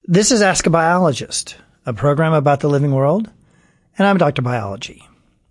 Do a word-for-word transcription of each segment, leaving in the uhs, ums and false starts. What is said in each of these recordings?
This is Ask a Biologist, a program about the living world, and I'm Doctor Biology.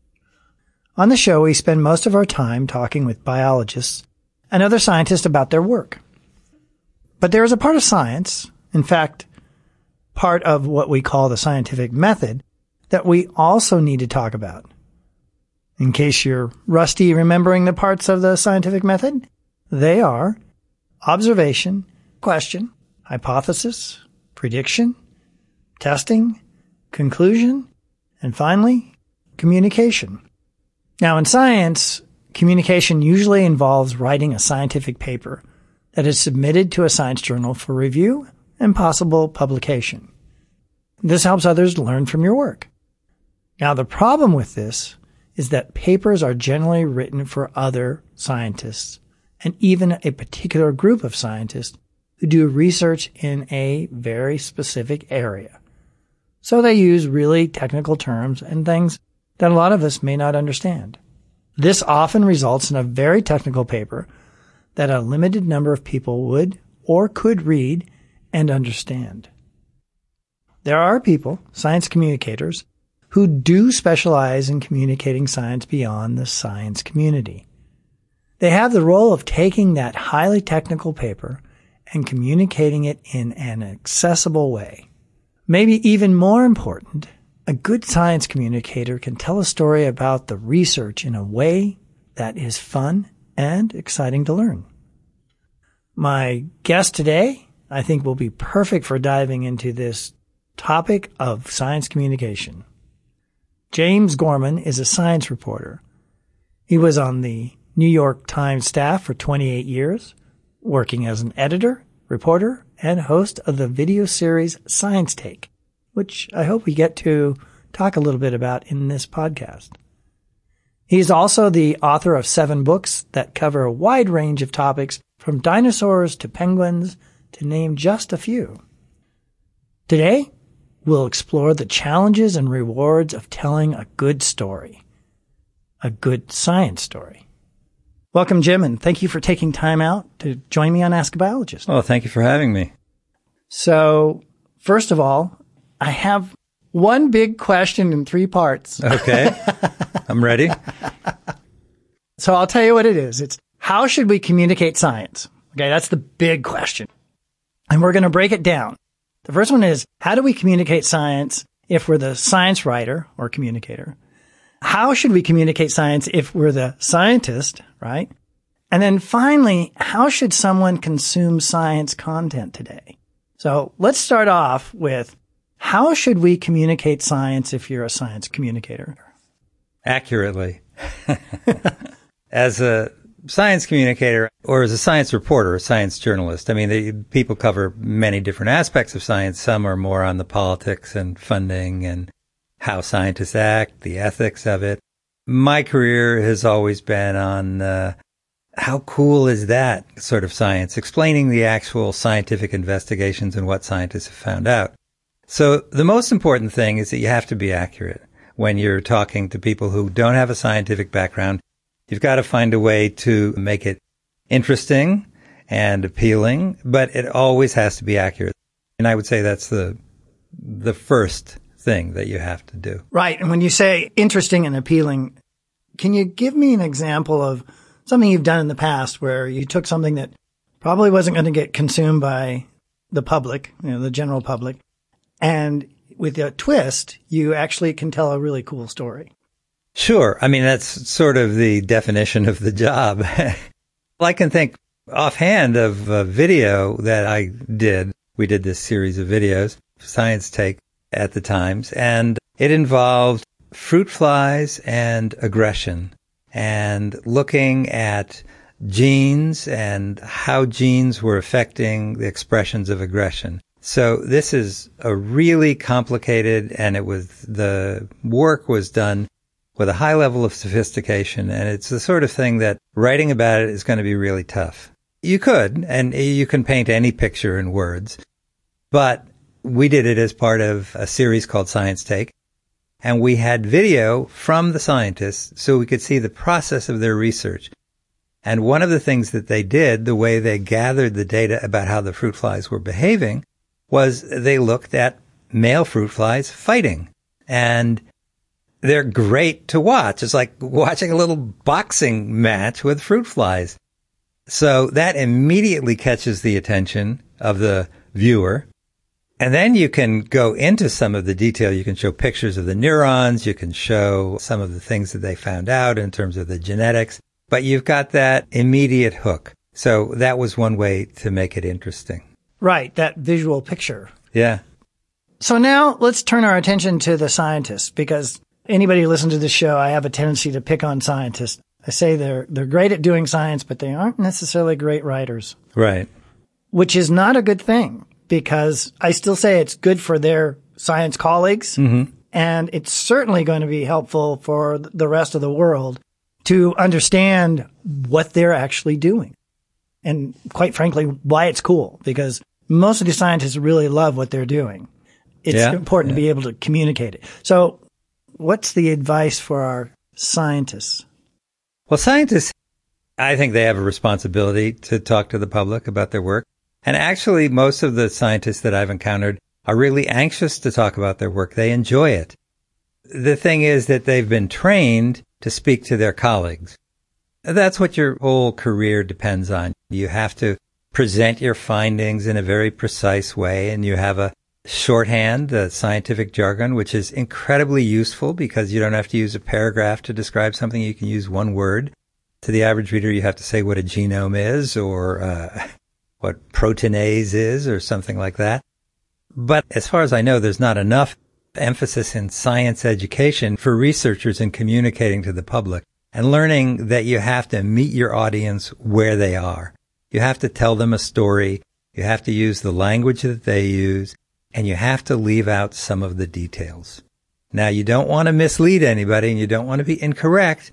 On the show, we spend most of our time talking with biologists and other scientists about their work. But there is a part of science, in fact, part of what we call the scientific method, that we also need to talk about. In case you're rusty remembering the parts of the scientific method, they are observation, question, hypothesis, prediction, testing, conclusion, and finally, communication. Now, in science, communication usually involves writing a scientific paper that is submitted to a science journal for review and possible publication. This helps others learn from your work. Now, the problem with this is that papers are generally written for other scientists and even a particular group of scientists who do research in a very specific area. So they use really technical terms and things that a lot of us may not understand. This often results in a very technical paper that a limited number of people would or could read and understand. There are people, science communicators, who do specialize in communicating science beyond the science community. They have the role of taking that highly technical paper and communicating it in an accessible way. Maybe even more important, a good science communicator can tell a story about the research in a way that is fun and exciting to learn. My guest today, I think, will be perfect for diving into this topic of science communication. James Gorman is a science reporter. He was on the New York Times staff for twenty-eight years, working as an editor, reporter, and host of the video series Science Take, which I hope we get to talk a little bit about in this podcast. He's also the author of seven books that cover a wide range of topics from dinosaurs to penguins, to name just a few. Today, we'll explore the challenges and rewards of telling a good story, a good science story. Welcome, Jim, and thank you for taking time out to join me on Ask a Biologist. Oh, thank you for having me. So, first of all, I have one big question in three parts. Okay. I'm ready. So I'll tell you what it is. It's how should we communicate science? Okay, that's the big question. And we're going to break it down. The first one is, how do we communicate science if we're the science writer or communicator? How should we communicate science if we're the scientist, right? And then finally, how should someone consume science content today? So let's start off with, how should we communicate science if you're a science communicator? Accurately. As a science communicator or as a science reporter, a science journalist, I mean, the, people cover many different aspects of science. Some are more on the politics and funding and how scientists act, the ethics of it. My career has always been on uh, how cool is that sort of science, explaining the actual scientific investigations and what scientists have found out. So the most important thing is that you have to be accurate when you're talking to people who don't have a scientific background. You've got to find a way to make it interesting and appealing, but it always has to be accurate. And I would say that's the the first thing that you have to do. Right. And when you say interesting and appealing, can you give me an example of something you've done in the past where you took something that probably wasn't going to get consumed by the public, you know, the general public, and with a twist, you actually can tell a really cool story? Sure. I mean, that's sort of the definition of the job. I can think offhand of a video that I did. We did this series of videos, Science Take, at the Times, and it involved fruit flies and aggression and looking at genes and how genes were affecting the expressions of aggression. So this is a really complicated, and it was, the work was done with a high level of sophistication, and it's the sort of thing that writing about it is going to be really tough. You could, and you can paint any picture in words, but we did it as part of a series called Science Take, and we had video from the scientists so we could see the process of their research. And one of the things that they did, the way they gathered the data about how the fruit flies were behaving, was they looked at male fruit flies fighting. And they're great to watch. It's like watching a little boxing match with fruit flies. So that immediately catches the attention of the viewer. And then you can go into some of the detail. You can show pictures of the neurons. You can show some of the things that they found out in terms of the genetics. But you've got that immediate hook. So that was one way to make it interesting. Right, that visual picture. Yeah. So now let's turn our attention to the scientists, because anybody who listens to this show, I have a tendency to pick on scientists. I say they're they're great at doing science, but they aren't necessarily great writers. Right. Which is not a good thing, because I still say it's good for their science colleagues, mm-hmm. and it's certainly going to be helpful for the rest of the world to understand what they're actually doing. And quite frankly, why it's cool, because most of the scientists really love what they're doing. It's yeah, important yeah. to be able to communicate it. So what's the advice for our scientists? Well, scientists, I think they have a responsibility to talk to the public about their work. And actually, most of the scientists that I've encountered are really anxious to talk about their work. They enjoy it. The thing is that they've been trained to speak to their colleagues. That's what your whole career depends on. You have to present your findings in a very precise way, and you have a shorthand, the scientific jargon, which is incredibly useful because you don't have to use a paragraph to describe something. You can use one word. To the average reader, you have to say what a genome is, or uh, what proteinase is, or something like that. But as far as I know, there's not enough emphasis in science education for researchers in communicating to the public and learning that you have to meet your audience where they are. You have to tell them a story. You have to use the language that they use. And you have to leave out some of the details. Now, you don't want to mislead anybody, and you don't want to be incorrect,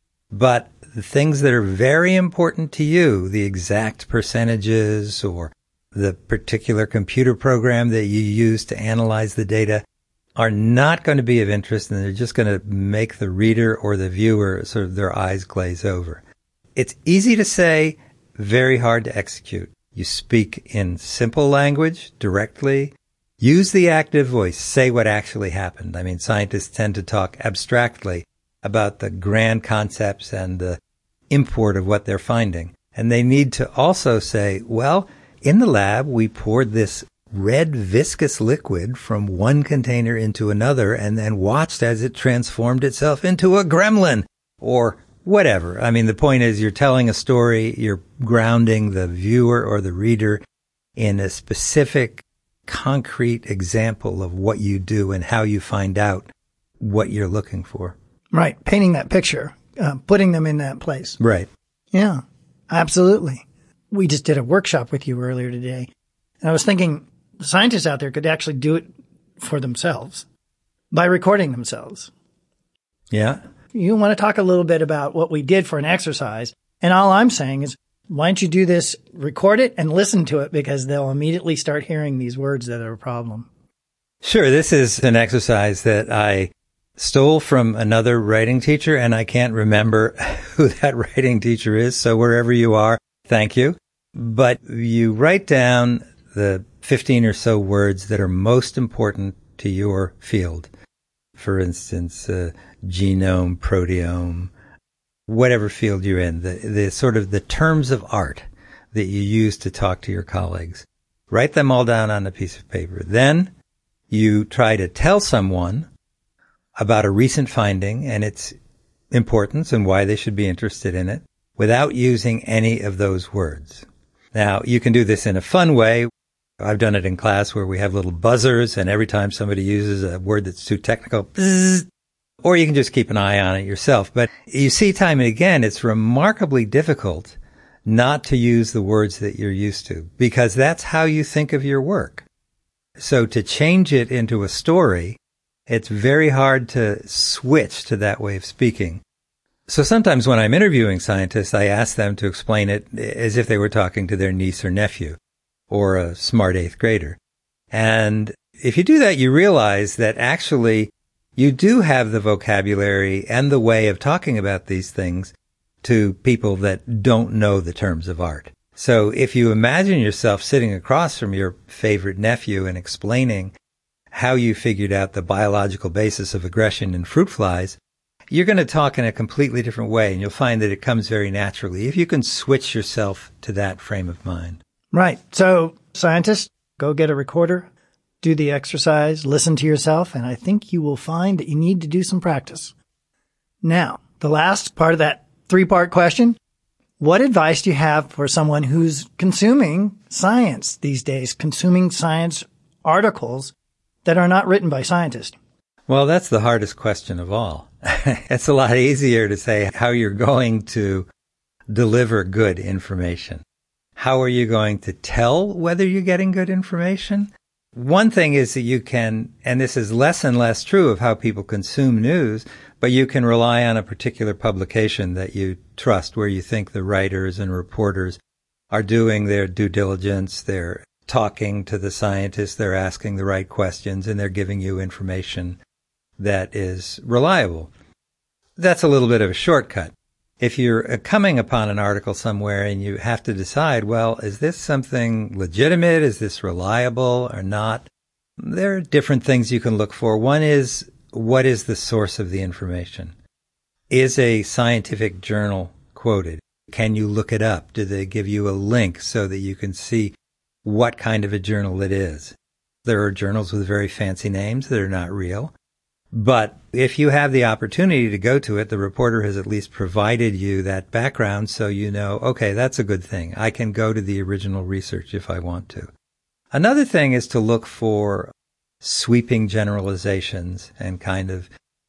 but the things that are very important to you, the exact percentages or the particular computer program that you use to analyze the data, are not going to be of interest, and they're just going to make the reader or the viewer sort of their eyes glaze over. It's easy to say, very hard to execute. You speak in simple language, directly. Use the active voice. Say what actually happened. I mean, scientists tend to talk abstractly about the grand concepts and the import of what they're finding. And they need to also say, well, in the lab, we poured this red viscous liquid from one container into another and then watched as it transformed itself into a gremlin or whatever. I mean, the point is you're telling a story, you're grounding the viewer or the reader in a specific concrete example of what you do and how you find out what you're looking for. Right. Painting that picture, uh, putting them in that place. Right. Yeah, absolutely. We just did a workshop with you earlier today, and I was thinking scientists out there could actually do it for themselves by recording themselves. Yeah. You want to talk a little bit about what we did for an exercise, and all I'm saying is, why don't you do this, record it, and listen to it, because they'll immediately start hearing these words that are a problem. Sure. This is an exercise that I stole from another writing teacher, and I can't remember who that writing teacher is. So wherever you are, thank you. But you write down the fifteen or so words that are most important to your field. For instance, uh, genome, proteome, whatever field you're in, the, the sort of the terms of art that you use to talk to your colleagues. Write them all down on a piece of paper. Then you try to tell someone about a recent finding and its importance and why they should be interested in it without using any of those words. Now, you can do this in a fun way. I've done it in class where we have little buzzers, and every time somebody uses a word that's too technical, bzzz, or you can just keep an eye on it yourself. But you see time and again, it's remarkably difficult not to use the words that you're used to, because that's how you think of your work. So to change it into a story, it's very hard to switch to that way of speaking. So sometimes when I'm interviewing scientists, I ask them to explain it as if they were talking to their niece or nephew or a smart eighth grader. And if you do that, you realize that actually you do have the vocabulary and the way of talking about these things to people that don't know the terms of art. So if you imagine yourself sitting across from your favorite nephew and explaining how you figured out the biological basis of aggression in fruit flies, you're going to talk in a completely different way, and you'll find that it comes very naturally if you can switch yourself to that frame of mind. Right. So scientists, go get a recorder, do the exercise, listen to yourself, and I think you will find that you need to do some practice. Now, the last part of that three-part question, what advice do you have for someone who's consuming science these days, consuming science articles that are not written by scientists? Well, that's the hardest question of all. It's a lot easier to say how you're going to deliver good information. How are you going to tell whether you're getting good information? One thing is that you can, and this is less and less true of how people consume news, but you can rely on a particular publication that you trust, where you think the writers and reporters are doing their due diligence, they're talking to the scientists, they're asking the right questions, and they're giving you information that is reliable. That's a little bit of a shortcut. If you're coming upon an article somewhere and you have to decide, well, is this something legitimate? Is this reliable or not? There are different things you can look for. One is, what is the source of the information? Is a scientific journal quoted? Can you look it up? Do they give you a link so that you can see what kind of a journal it is? There are journals with very fancy names that are not real. But if you have the opportunity to go to it, the reporter has at least provided you that background so you know, okay, that's a good thing. I can go to the original research if I want to. Another thing is to look for sweeping generalizations and kind of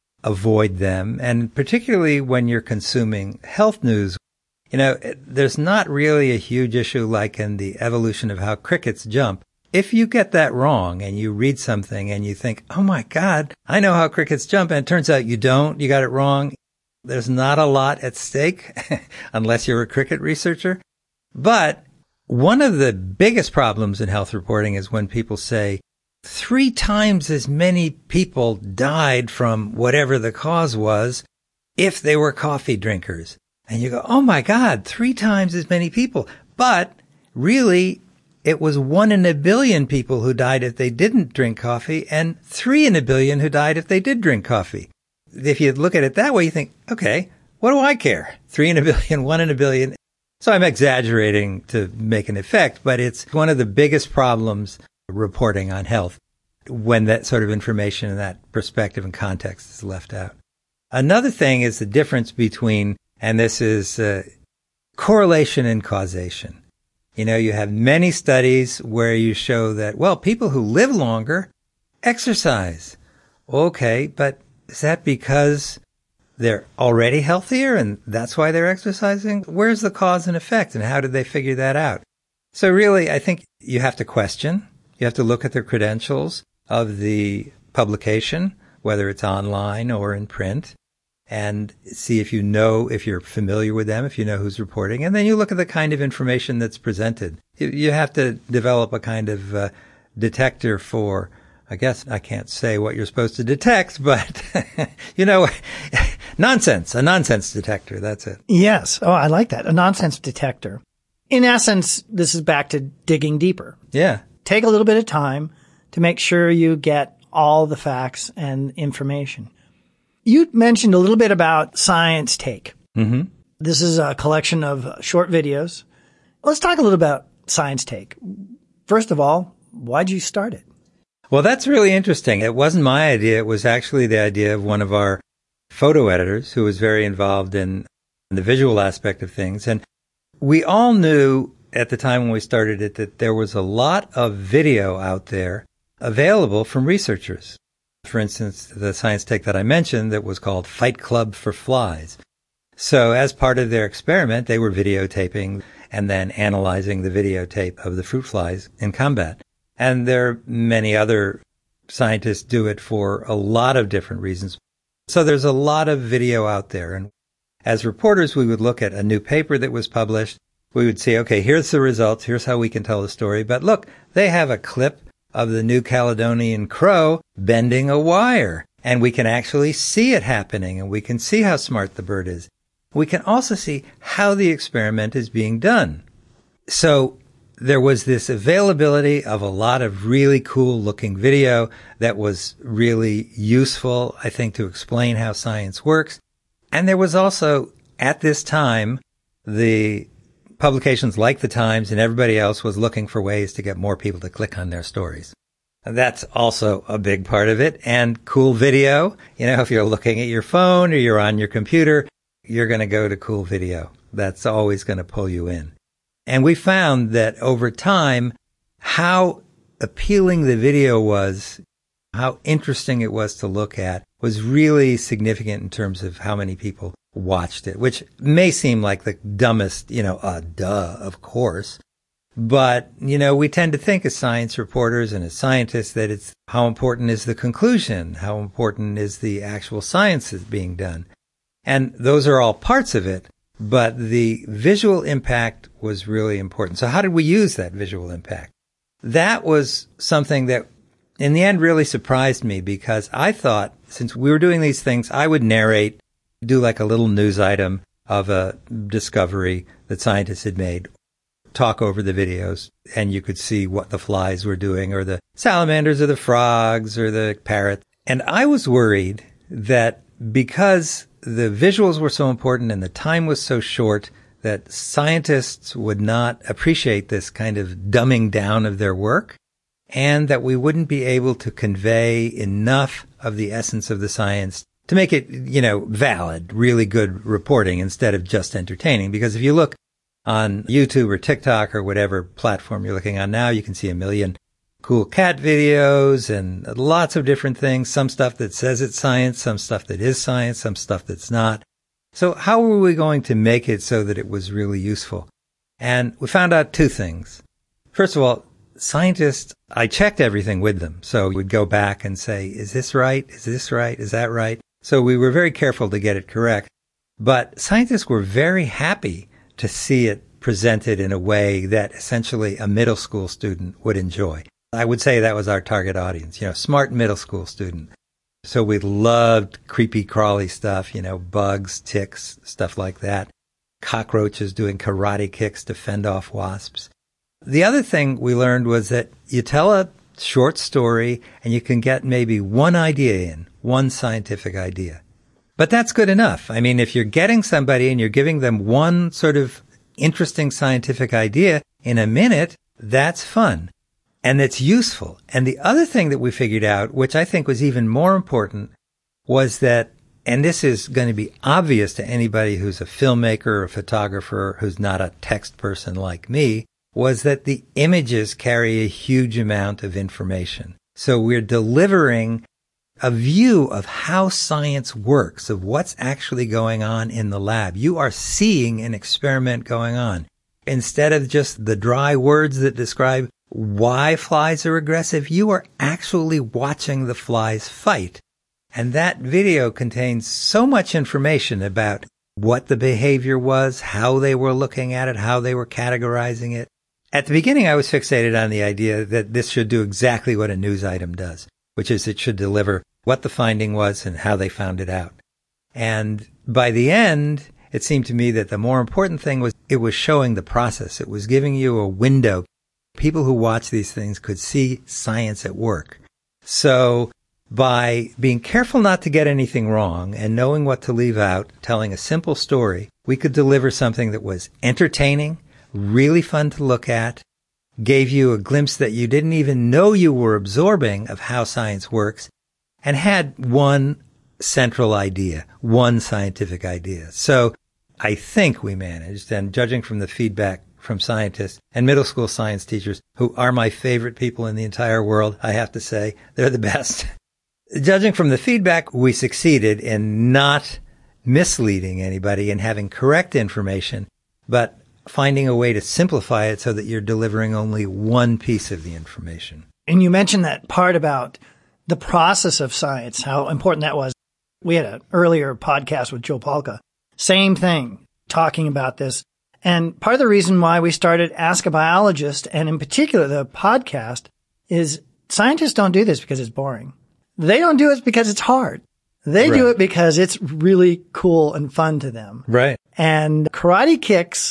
avoid them. And particularly when you're consuming health news, you know, there's not really a huge issue like in the evolution of how crickets jump. If you get that wrong and you read something and you think, oh my God, I know how crickets jump, and it turns out you don't, you got it wrong, there's not a lot at stake unless you're a cricket researcher. But one of the biggest problems in health reporting is when people say three times as many people died from whatever the cause was if they were coffee drinkers. And you go, oh my God, three times as many people. But really, it was one in a billion people who died if they didn't drink coffee, and three in a billion who died if they did drink coffee. If you look at it that way, you think, okay, what do I care? Three in a billion, one in a billion. So I'm exaggerating to make an effect, but it's one of the biggest problems reporting on health when that sort of information and that perspective and context is left out. Another thing is the difference between, and this is uh, correlation and causation. You know, you have many studies where you show that, well, people who live longer exercise. Okay, but is that because they're already healthier and that's why they're exercising? Where's the cause and effect, and how did they figure that out? So really, I think you have to question. You have to look at the credentials of the publication, whether it's online or in print, and see if you know, if you're familiar with them, if you know who's reporting. And then you look at the kind of information that's presented. You, you have to develop a kind of uh, detector for, I guess I can't say what you're supposed to detect, but, you know, nonsense, a nonsense detector. That's it. Yes. Oh, I like that. A nonsense detector. In essence, this is back to digging deeper. Yeah. Take a little bit of time to make sure you get all the facts and information. You mentioned a little bit about Science Take. Mm-hmm. This is a collection of short videos. Let's talk a little about Science Take. First of all, why'd you start it? Well, that's really interesting. It wasn't my idea. It was actually the idea of one of our photo editors who was very involved in the visual aspect of things. And we all knew at the time when we started it that there was a lot of video out there available from researchers. For instance, the Science Take that I mentioned that was called Fight Club for Flies. So as part of their experiment, they were videotaping and then analyzing the videotape of the fruit flies in combat. And there are many other scientists do it for a lot of different reasons. So there's a lot of video out there. And as reporters, we would look at a new paper that was published. We would see, okay, here's the results. Here's how we can tell the story. But look, they have a clip of the New Caledonian crow bending a wire. And we can actually see it happening, and we can see how smart the bird is. We can also see how the experiment is being done. So there was this availability of a lot of really cool looking video that was really useful, I think, to explain how science works. And there was also, at this time, the publications like the Times and everybody else was looking for ways to get more people to click on their stories. That's also a big part of it. And cool video. You know, if you're looking at your phone or you're on your computer, you're going to go to cool video. That's always going to pull you in. And we found that over time, how appealing the video was, how interesting it was to look at, was really significant in terms of how many people watched it, which may seem like the dumbest, you know, uh, duh, of course. But, you know, we tend to think as science reporters and as scientists that it's how important is the conclusion, how important is the actual science that's being done. And those are all parts of it, but the visual impact was really important. So how did we use that visual impact? That was something that in the end really surprised me, because I thought since we were doing these things, I would narrate, do like a little news item of a discovery that scientists had made, talk over the videos, and you could see what the flies were doing, or the salamanders, or the frogs, or the parrots. And I was worried that because the visuals were so important and the time was so short, that scientists would not appreciate this kind of dumbing down of their work, and that we wouldn't be able to convey enough of the essence of the science to make it, you know, valid, really good reporting instead of just entertaining. Because if you look on YouTube or TikTok or whatever platform you're looking on now, you can see a million cool cat videos and lots of different things, some stuff that says it's science, some stuff that is science, some stuff that's not. So how were we going to make it so that it was really useful? And we found out two things. First of all, scientists, I checked everything with them. So we'd go back and say, is this right? Is this right? Is that right? So we were very careful to get it correct. But scientists were very happy to see it presented in a way that essentially a middle school student would enjoy. I would say that was our target audience, you know, smart middle school student. So we loved creepy crawly stuff, you know, bugs, ticks, stuff like that. Cockroaches doing karate kicks to fend off wasps. The other thing we learned was that you tell a short story and you can get maybe one idea in, one scientific idea. But that's good enough. I mean, if you're getting somebody and you're giving them one sort of interesting scientific idea in a minute, that's fun. And it's useful. And the other thing that we figured out, which I think was even more important, was that, and this is going to be obvious to anybody who's a filmmaker or a photographer who's not a text person like me, was that the images carry a huge amount of information. So we're delivering a view of how science works, of what's actually going on in the lab. You are seeing an experiment going on. Instead of just the dry words that describe why flies are aggressive, you are actually watching the flies fight. And that video contains so much information about what the behavior was, how they were looking at it, how they were categorizing it. At the beginning, I was fixated on the idea that this should do exactly what a news item does, which is it should deliver what the finding was and how they found it out. And by the end, it seemed to me that the more important thing was it was showing the process. It was giving you a window. People who watch these things could see science at work. So by being careful not to get anything wrong and knowing what to leave out, telling a simple story, we could deliver something that was entertaining, really fun to look at, gave you a glimpse that you didn't even know you were absorbing of how science works, and had one central idea, one scientific idea. So I think we managed, and judging from the feedback from scientists and middle school science teachers, who are my favorite people in the entire world, I have to say, they're the best. Judging from the feedback, we succeeded in not misleading anybody and having correct information, but finding a way to simplify it so that you're delivering only one piece of the information. And you mentioned that part about the process of science, how important that was. We had an earlier podcast with Joe Palca. Same thing, talking about this. And part of the reason why we started Ask a Biologist, and in particular the podcast, is scientists don't do this because it's boring. They don't do it because it's hard. They Right. do it because it's really cool and fun to them. Right. And karate kicks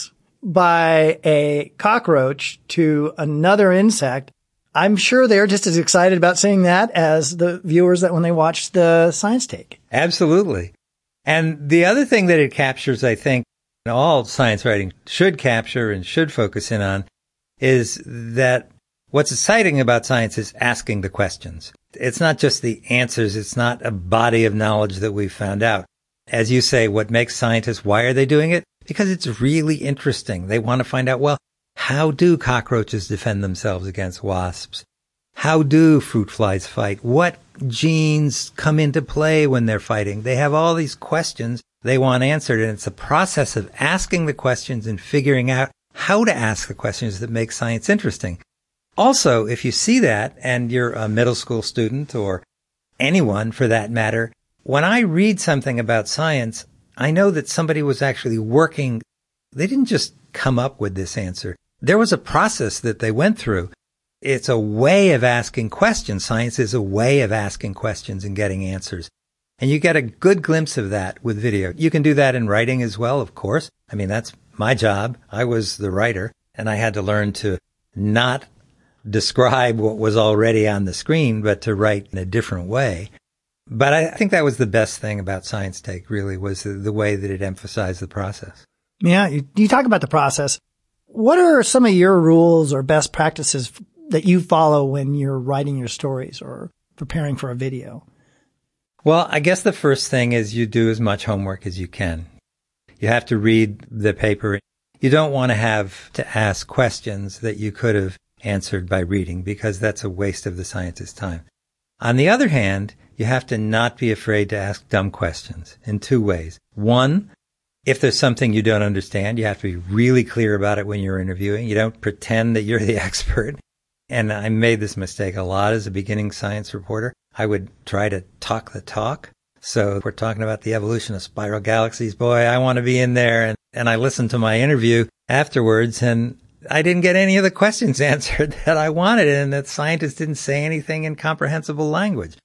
by a cockroach to another insect, I'm sure they're just as excited about seeing that as the viewers that when they watch the Science Take. Absolutely. And the other thing that it captures, I think, all science writing should capture and should focus in on is that what's exciting about science is asking the questions. It's not just the answers. It's not a body of knowledge that we've found out. As you say, what makes scientists, why are they doing it? Because it's really interesting. They want to find out, well, how do cockroaches defend themselves against wasps? How do fruit flies fight? What genes come into play when they're fighting? They have all these questions they want answered, and it's a process of asking the questions and figuring out how to ask the questions that make science interesting. Also, if you see that and you're a middle school student or anyone for that matter, when I read something about science, I know that somebody was actually working. They didn't just come up with this answer. There was a process that they went through. It's a way of asking questions. Science is a way of asking questions and getting answers. And you get a good glimpse of that with video. You can do that in writing as well, of course. I mean, that's my job. I was the writer, and I had to learn to not describe what was already on the screen, but to write in a different way. But I think that was the best thing about Science Take, really, was the, the way that it emphasized the process. Yeah, you, you talk about the process. What are some of your rules or best practices that you follow when you're writing your stories or preparing for a video? Well, I guess the first thing is you do as much homework as you can. You have to read the paper. You don't want to have to ask questions that you could have answered by reading, because that's a waste of the scientist's time. On the other hand, you have to not be afraid to ask dumb questions in two ways. One, if there's something you don't understand, you have to be really clear about it when you're interviewing. You don't pretend that you're the expert. And I made this mistake a lot as a beginning science reporter. I would try to talk the talk. So if we're talking about the evolution of spiral galaxies, boy, I want to be in there. And, and I listened to my interview afterwards, and I didn't get any of the questions answered that I wanted, and the scientists didn't say anything in comprehensible language.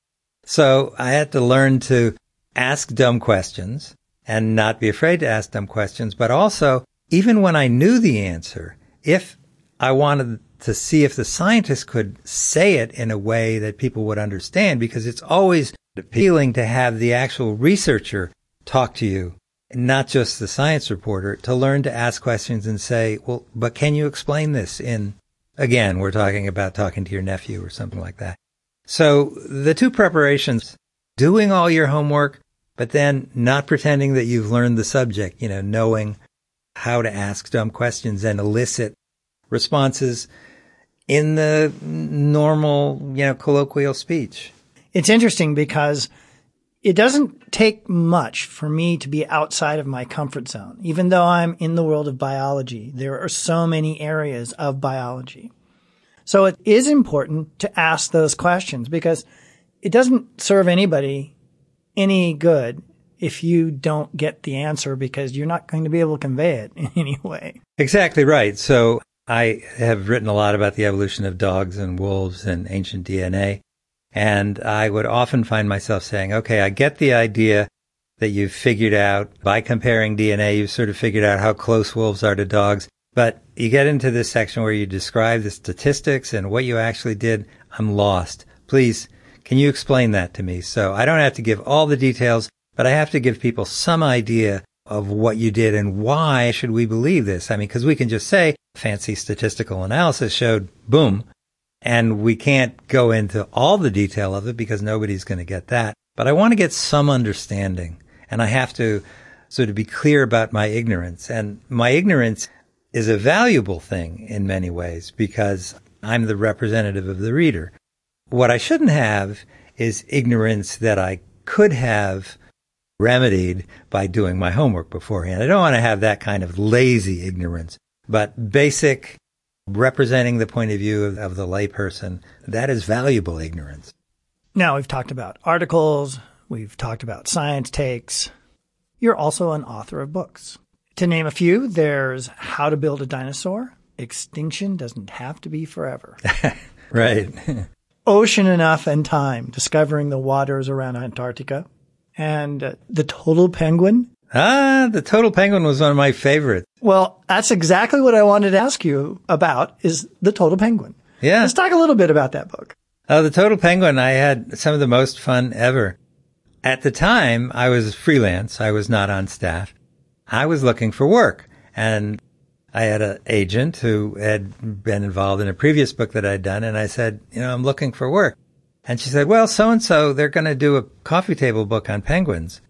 So I had to learn to ask dumb questions and not be afraid to ask dumb questions. But also, even when I knew the answer, if I wanted to see if the scientist could say it in a way that people would understand, because it's always appealing to have the actual researcher talk to you, not just the science reporter, to learn to ask questions and say, well, but can you explain this in, again, we're talking about talking to your nephew or something like that. So the two preparations, doing all your homework, but then not pretending that you've learned the subject, you know, knowing how to ask dumb questions and elicit responses in the normal, you know, colloquial speech. It's interesting because it doesn't take much for me to be outside of my comfort zone. Even though I'm in the world of biology, there are so many areas of biology. So it is important to ask those questions, because it doesn't serve anybody any good if you don't get the answer, because you're not going to be able to convey it in any way. Exactly right. So I have written a lot about the evolution of dogs and wolves and ancient D N A. And I would often find myself saying, okay, I get the idea that you've figured out by comparing D N A, you've sort of figured out how close wolves are to dogs. But you get into this section where you describe the statistics and what you actually did. I'm lost. Please, can you explain that to me? So I don't have to give all the details, but I have to give people some idea of what you did and why should we believe this? I mean, because we can just say fancy statistical analysis showed boom, and we can't go into all the detail of it because nobody's going to get that. But I want to get some understanding, and I have to sort of be clear about my ignorance. And my ignorance is a valuable thing in many ways because I'm the representative of the reader. What I shouldn't have is ignorance that I could have remedied by doing my homework beforehand. I don't want to have that kind of lazy ignorance, but basic representing the point of view of, of the layperson, that is valuable ignorance. Now, we've talked about articles. We've talked about Science Takes. You're also an author of books. To name a few, there's How to Build a Dinosaur. Extinction Doesn't Have to Be Forever. Right. Ocean Enough and Time, Discovering the Waters Around Antarctica. And uh, The Total Penguin, Ah, The Total Penguin was one of my favorites. Well, that's exactly what I wanted to ask you about, is The Total Penguin. Yeah. Let's talk a little bit about that book. Uh, The Total Penguin, I had some of the most fun ever. At the time, I was freelance. I was not on staff. I was looking for work. And I had an agent who had been involved in a previous book that I'd done. And I said, you know, I'm looking for work. And she said, well, so-and-so, they're going to do a coffee table book on penguins.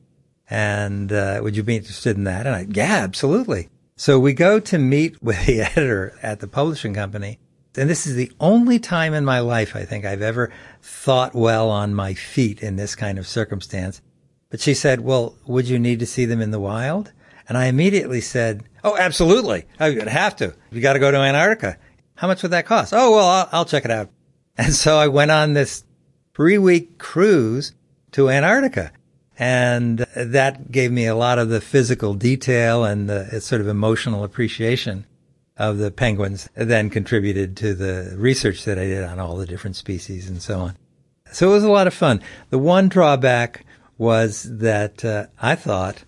And uh, would you be interested in that? And I, yeah, absolutely. So we go to meet with the editor at the publishing company. And this is the only time in my life, I think, I've ever thought well on my feet in this kind of circumstance. But she said, well, would you need to see them in the wild? And I immediately said, oh, absolutely. I would have to. You got to go to Antarctica. How much would that cost? Oh, well, I'll, I'll check it out. And so I went on this three-week cruise to Antarctica. And that gave me a lot of the physical detail and the sort of emotional appreciation of the penguins, then contributed to the research that I did on all the different species and so on. So it was a lot of fun. The one drawback was that uh, I thought,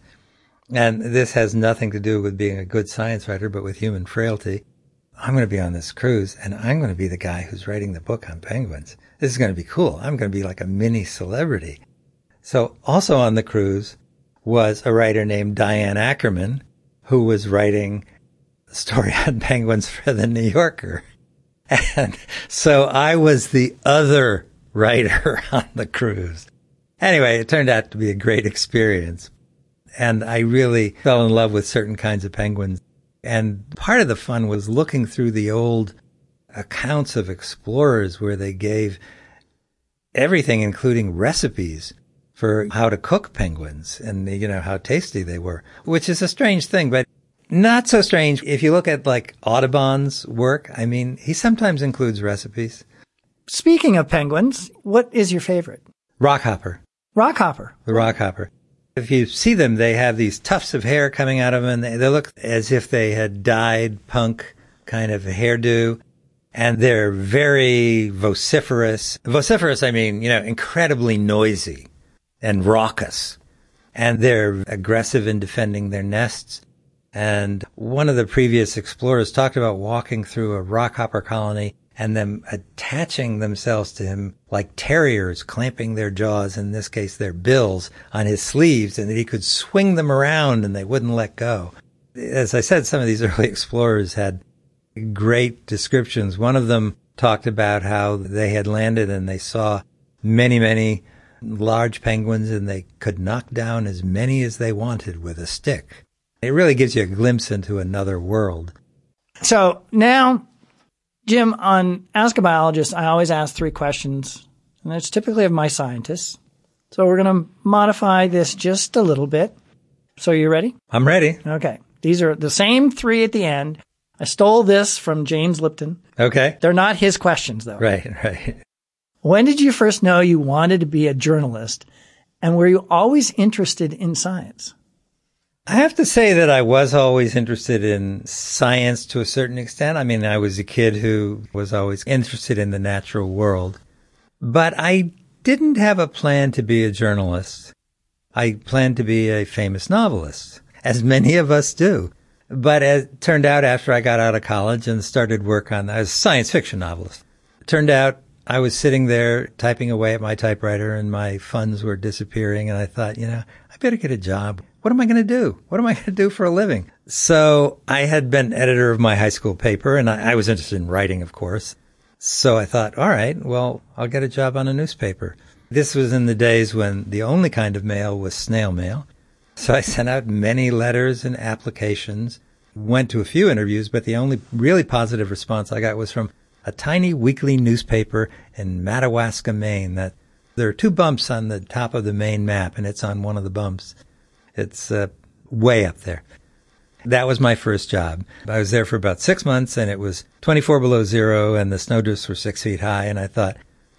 and this has nothing to do with being a good science writer, but with human frailty, I'm going to be on this cruise, and I'm going to be the guy who's writing the book on penguins. This is going to be cool. I'm going to be like a mini celebrity. So also on the cruise was a writer named Diane Ackerman, who was writing story on penguins for the New Yorker. And so I was the other writer on the cruise. Anyway, it turned out to be a great experience. And I really fell in love with certain kinds of penguins. And part of the fun was looking through the old accounts of explorers where they gave everything, including recipes for how to cook penguins and, you know, how tasty they were, which is a strange thing, but not so strange. If you look at like Audubon's work, I mean, he sometimes includes recipes. Speaking of penguins, what is your favorite? Rockhopper. Rockhopper. The rockhopper. If you see them, they have these tufts of hair coming out of them. They, they look as if they had dyed punk kind of hairdo. And they're very vociferous. Vociferous, I mean, you know, incredibly noisy and raucous. And they're aggressive in defending their nests. And one of the previous explorers talked about walking through a rockhopper colony and them attaching themselves to him like terriers, clamping their jaws, in this case their bills, on his sleeves, and that he could swing them around and they wouldn't let go. As I said, some of these early explorers had great descriptions. One of them talked about how they had landed and they saw many, many large penguins and they could knock down as many as they wanted with a stick. It really gives you a glimpse into another world. So now, Jim, on Ask a Biologist, I always ask three questions, and it's typically of my scientists. So we're going to modify this just a little bit. So you ready? I'm ready. Okay. These are the same three at the end. I stole this from James Lipton. Okay. They're not his questions, though. Right, right. When did you first know you wanted to be a journalist, and were you always interested in science? I have to say that I was always interested in science to a certain extent. I mean, I was a kid who was always interested in the natural world. But I didn't have a plan to be a journalist. I planned to be a famous novelist, as many of us do. But as it turned out, after I got out of college and started work on, I was a science fiction novelist. It turned out I was sitting there typing away at my typewriter and my funds were disappearing. And I thought, you know, I better get a job. What am I going to do? What am I going to do for a living? So I had been editor of my high school paper, and I, I was interested in writing, of course. So I thought, all right, well, I'll get a job on a newspaper. This was in the days when the only kind of mail was snail mail. So I sent out many letters and applications, went to a few interviews, but the only really positive response I got was from a tiny weekly newspaper in Madawaska, Maine. That there are two bumps on the top of the Maine map, and it's on one of the bumps. It's uh, way up there. That was my first job. I was there for about six months, and it was twenty-four below zero, and the snowdrifts were six feet high, and I thought,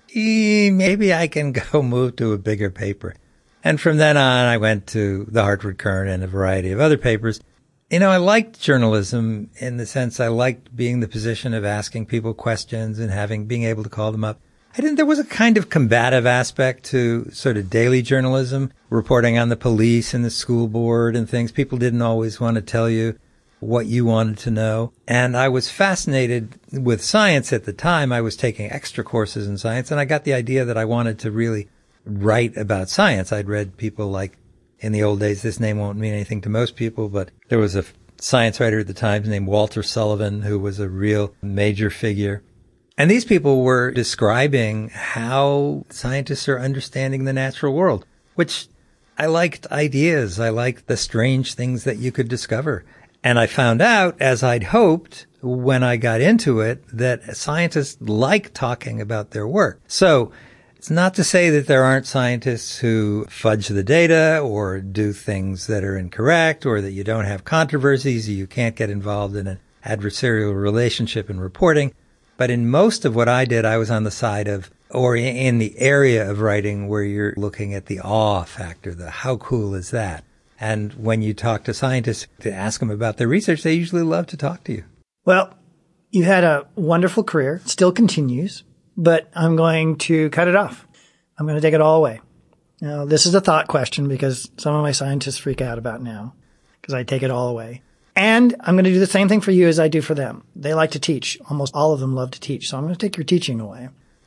e- maybe I can go move to a bigger paper. And from then on, I went to the Hartford Courant and a variety of other papers. You know, I liked journalism in the sense I liked being in the position of asking people questions and having being able to call them up. I didn't, there was a kind of combative aspect to sort of daily journalism, reporting on the police and the school board and things. People didn't always want to tell you what you wanted to know. And I was fascinated with science at the time. I was taking extra courses in science, and I got the idea that I wanted to really write about science. I'd read people like, in the old days, this name won't mean anything to most people, but there was a science writer at the time named Walter Sullivan, who was a real major figure. And these people were describing how scientists are understanding the natural world, which I liked ideas. I liked the strange things that you could discover. And I found out, as I'd hoped when I got into it, that scientists like talking about their work. So it's not to say that there aren't scientists who fudge the data or do things that are incorrect, or that you don't have controversies, or you can't get involved in an adversarial relationship in reporting. But in most of what I did, I was on the side of, or in the area of writing where you're looking at the awe factor, the how cool is that? And when you talk to scientists to ask them about their research, they usually love to talk to you. Well, you had a wonderful career, still continues, but I'm going to cut it off. I'm going to take it all away. Now, this is a thought question because some of my scientists freak out about now because I take it all away. And I'm going to do the same thing for you as I do for them. They like to teach. Almost all of them love to teach. So I'm going to take your teaching away.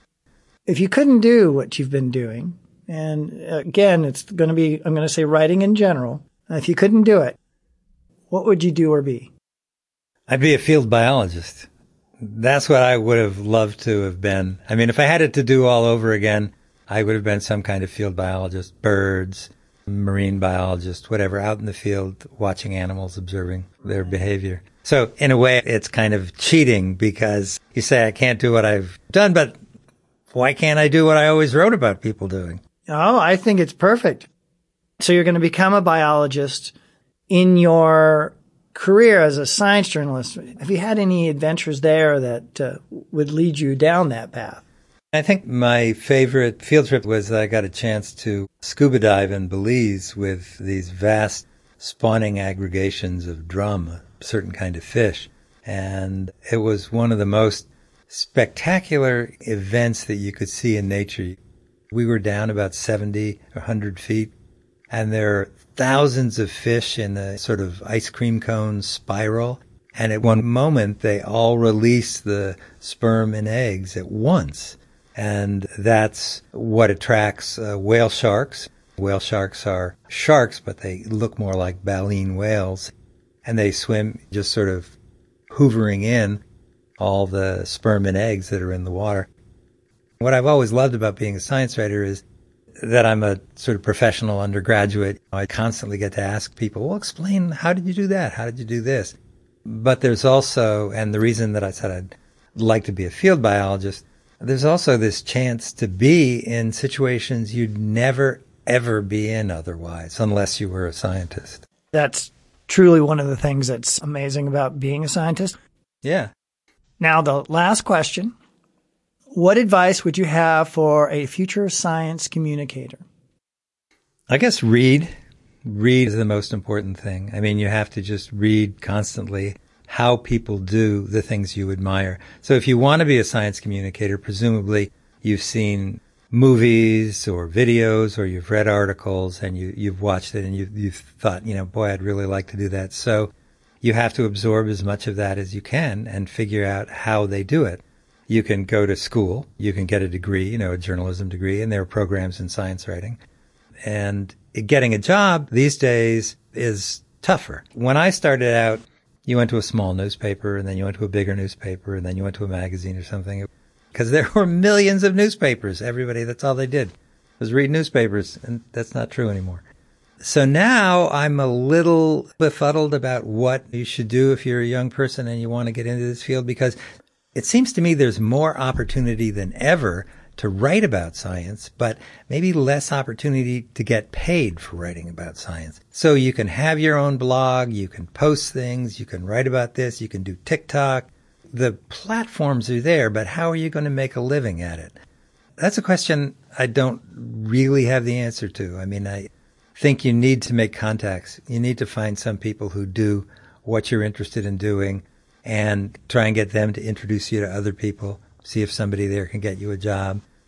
If you couldn't do what you've been doing, and again, it's going to be, I'm going to say writing in general. If you couldn't do it, what would you do or be? I'd be a field biologist. That's what I would have loved to have been. I mean, if I had it to do all over again, I would have been some kind of field biologist, birds, marine biologist, whatever, out in the field, watching animals, observing their behavior. So in a way, it's kind of cheating because you say, I can't do what I've done, but why can't I do what I always wrote about people doing? Oh, I think it's perfect. So you're going to become a biologist in your career as a science journalist. Have you had any adventures there that uh, would lead you down that path? I think my favorite field trip was I got a chance to scuba dive in Belize with these vast spawning aggregations of drum, a certain kind of fish. And it was one of the most spectacular events that you could see in nature. We were down about seventy or one hundred feet, and there are thousands of fish in a sort of ice cream cone spiral. And at one moment, they all release the sperm and eggs at once. And that's what attracts uh, whale sharks. Whale sharks are sharks, but they look more like baleen whales. And they swim just sort of hoovering in all the sperm and eggs that are in the water. What I've always loved about being a science writer is that I'm a sort of professional undergraduate. I constantly get to ask people, well, explain, how did you do that? How did you do this? But there's also, and the reason that I said I'd like to be a field biologist, there's also this chance to be in situations you'd never, ever be in otherwise, unless you were a scientist. That's truly one of the things that's amazing about being a scientist. Yeah. Now, the last question. What advice would you have for a future science communicator? I guess read. Read is the most important thing. I mean, you have to just read constantly how people do the things you admire. So if you want to be a science communicator, presumably you've seen movies or videos or you've read articles and you, you've watched it and you, you've thought, you know, boy, I'd really like to do that. So you have to absorb as much of that as you can and figure out how they do it. You can go to school, you can get a degree, you know, a journalism degree, and there are programs in science writing. And getting a job these days is tougher. When I started out, you went to a small newspaper, and then you went to a bigger newspaper, and then you went to a magazine or something. Because there were millions of newspapers. Everybody, that's all they did, was read newspapers, and that's not true anymore. So now I'm a little befuddled about what you should do if you're a young person and you want to get into this field, because it seems to me there's more opportunity than ever to write about science, but maybe less opportunity to get paid for writing about science. So you can have your own blog, you can post things, you can write about this, you can do TikTok. The platforms are there, but how are you going to make a living at it? That's a question I don't really have the answer to. I mean, I think you need to make contacts. You need to find some people who do what you're interested in doing and try and get them to introduce you to other people, see if somebody there can get you a job.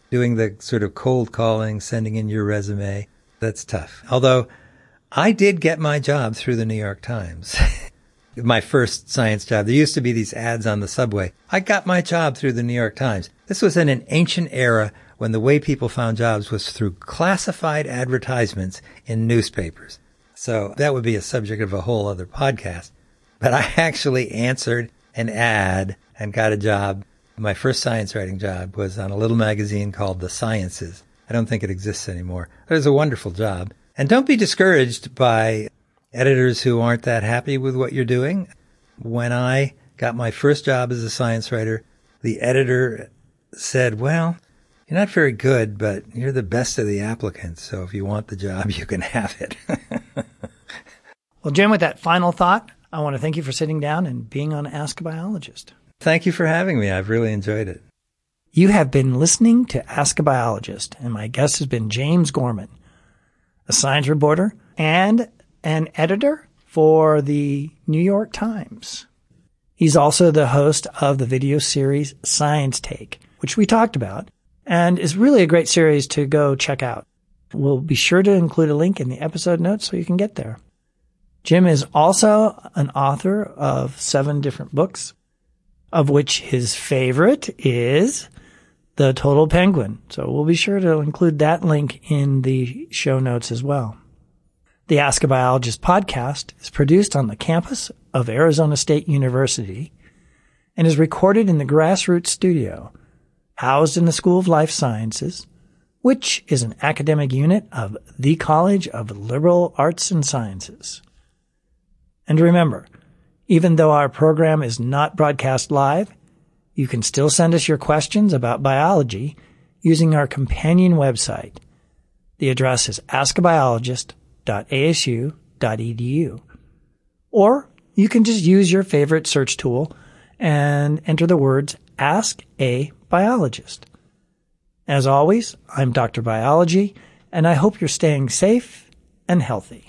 doing the sort of cold calling, sending in your resume. That's tough. Although I did get my job through the New York Times. My first science job. There used to be these ads on the subway. I got my job through the New York Times. This was in an ancient era when the way people found jobs was through classified advertisements in newspapers. So that would be a subject of a whole other podcast. But I actually answered an ad and got a job. My first science writing job was on a little magazine called The Sciences. I don't think it exists anymore. It was a wonderful job. And don't be discouraged by editors who aren't that happy with what you're doing. When I got my first job as a science writer, the editor said, well, you're not very good, but you're the best of the applicants. So if you want the job, you can have it. Well, Jim, with that final thought, I want to thank you for sitting down and being on Ask a Biologist. Thank you for having me. I've really enjoyed it. You have been listening to Ask a Biologist, and my guest has been James Gorman, a science reporter and an editor for the New York Times. He's also the host of the video series Science Take, which we talked about, and is really a great series to go check out. We'll be sure to include a link in the episode notes so you can get there. Jim is also an author of seven different books, of which his favorite is The Total Penguin. So we'll be sure to include that link in the show notes as well. The Ask a Biologist podcast is produced on the campus of Arizona State University and is recorded in the Grassroots Studio, housed in the School of Life Sciences, which is an academic unit of the College of Liberal Arts and Sciences. And remember, even though our program is not broadcast live, you can still send us your questions about biology using our companion website. The address is ask a biologist dot a s u dot e d u. Or you can just use your favorite search tool and enter the words Ask a Biologist. As always, I'm Doctor Biology, and I hope you're staying safe and healthy.